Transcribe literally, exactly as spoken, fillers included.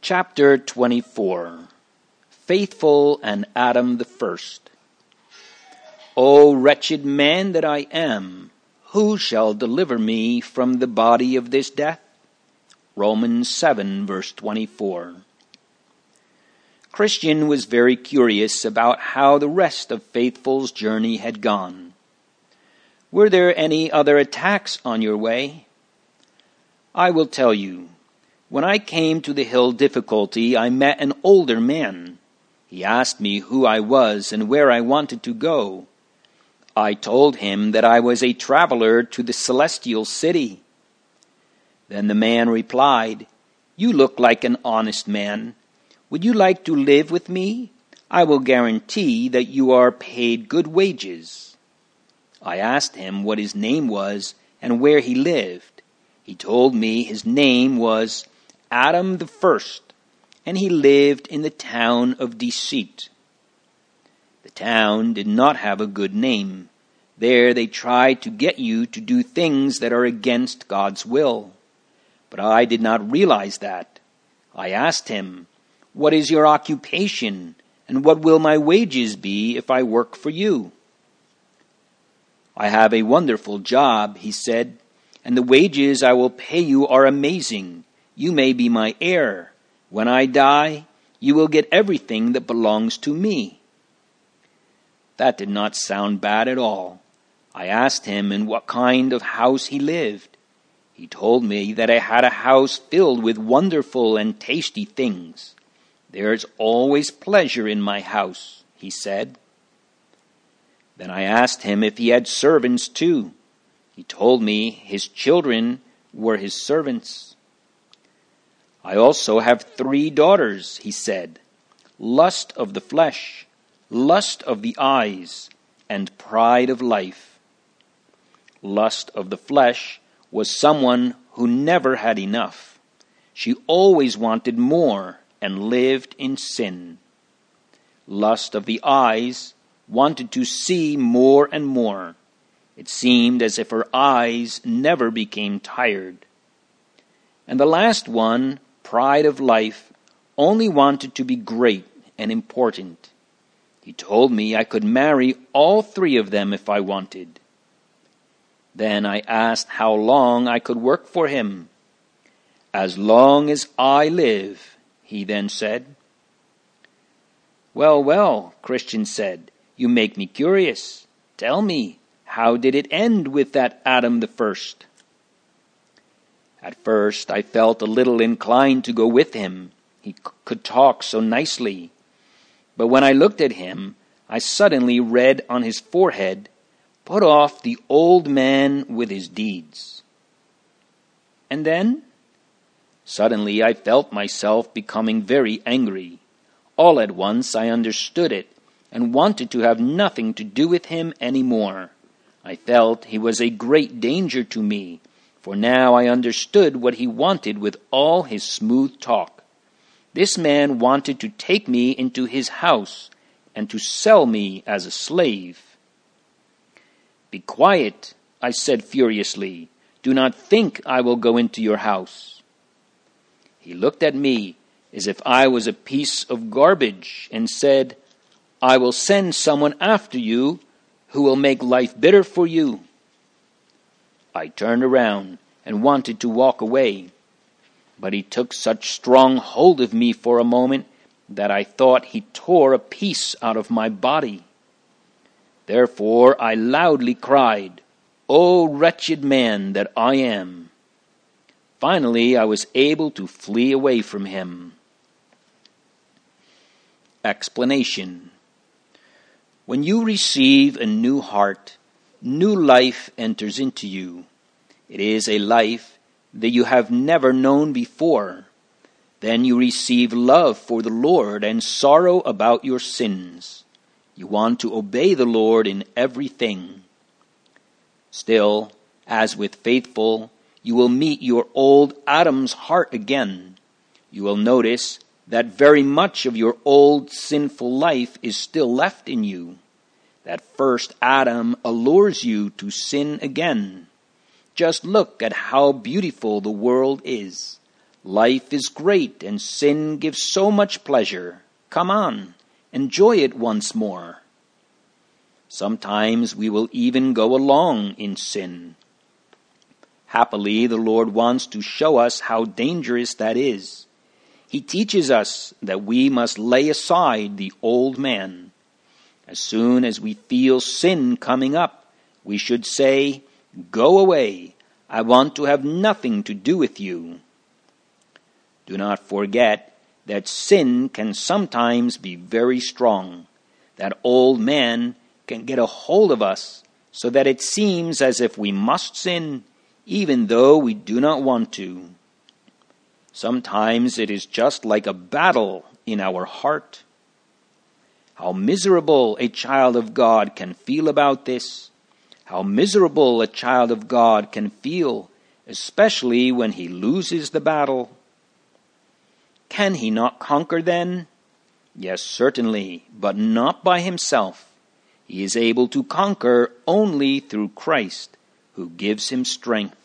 Chapter twenty-four. Faithful and Adam the First. O wretched man that I am, who shall deliver me from the body of this death? Romans seven, verse twenty-four. Christian was very curious about how the rest of Faithful's journey had gone. Were there any other attacks on your way? I will tell you. When I came to the hill Difficulty, I met an older man. He asked me who I was and where I wanted to go. I told him that I was a traveler to the celestial city. Then the man replied, "You look like an honest man. Would you like to live with me? I will guarantee that you are paid good wages." I asked him what his name was and where he lived. He told me his name was Adam the First, and he lived in the town of Deceit. The town did not have a good name. There they tried to get you to do things that are against God's will. But I did not realize that. I asked him, "What is your occupation, and what will my wages be if I work for you?" "I have a wonderful job," he said, "and the wages I will pay you are amazing. You may be my heir. When I die, you will get everything that belongs to me." That did not sound bad at all. I asked him in what kind of house he lived. He told me that I had a house filled with wonderful and tasty things. "There is always pleasure in my house," he said. Then I asked him if he had servants too. He told me his children were his servants. "I also have three daughters," he said, "lust of the flesh, lust of the eyes, and pride of life." Lust of the flesh was someone who never had enough. She always wanted more and lived in sin. Lust of the eyes wanted to see more and more. It seemed as if her eyes never became tired. And the last one, pride of life, only wanted to be great and important. He told me I could marry all three of them if I wanted. Then I asked how long I could work for him. "As long as I live," he then said. "Well, well," Christian said, "you make me curious. Tell me, how did it end with that Adam the First?" At first I felt a little inclined to go with him. He c- could talk so nicely. But when I looked at him, I suddenly read on his forehead, "Put off the old man with his deeds." And then? Suddenly I felt myself becoming very angry. All at once I understood it and wanted to have nothing to do with him any more. I felt he was a great danger to me, for now I understood what he wanted with all his smooth talk. This man wanted to take me into his house and to sell me as a slave. "Be quiet," I said furiously. "Do not think I will go into your house." He looked at me as if I was a piece of garbage and said, "I will send someone after you who will make life bitter for you." I turned around and wanted to walk away, but he took such strong hold of me for a moment that I thought he tore a piece out of my body. Therefore I loudly cried, "O wretched man that I am!" Finally I was able to flee away from him. Explanation. When you receive a new heart, new life enters into you. It is a life that you have never known before. Then you receive love for the Lord and sorrow about your sins. You want to obey the Lord in everything. Still, as with Faithful, you will meet your old Adam's heart again. You will notice that very much of your old sinful life is still left in you. That first Adam allures you to sin again. Just look at how beautiful the world is. Life is great, and sin gives so much pleasure. Come on, enjoy it once more. Sometimes we will even go along in sin. Happily, the Lord wants to show us how dangerous that is. He teaches us that we must lay aside the old man. As soon as we feel sin coming up, we should say, "Go away, I want to have nothing to do with you." Do not forget that sin can sometimes be very strong. That old man can get a hold of us so that it seems as if we must sin, even though we do not want to. Sometimes it is just like a battle in our heart. How miserable a child of God can feel about this. How miserable a child of God can feel, especially when he loses the battle. Can he not conquer then? Yes, certainly, but not by himself. He is able to conquer only through Christ, who gives him strength.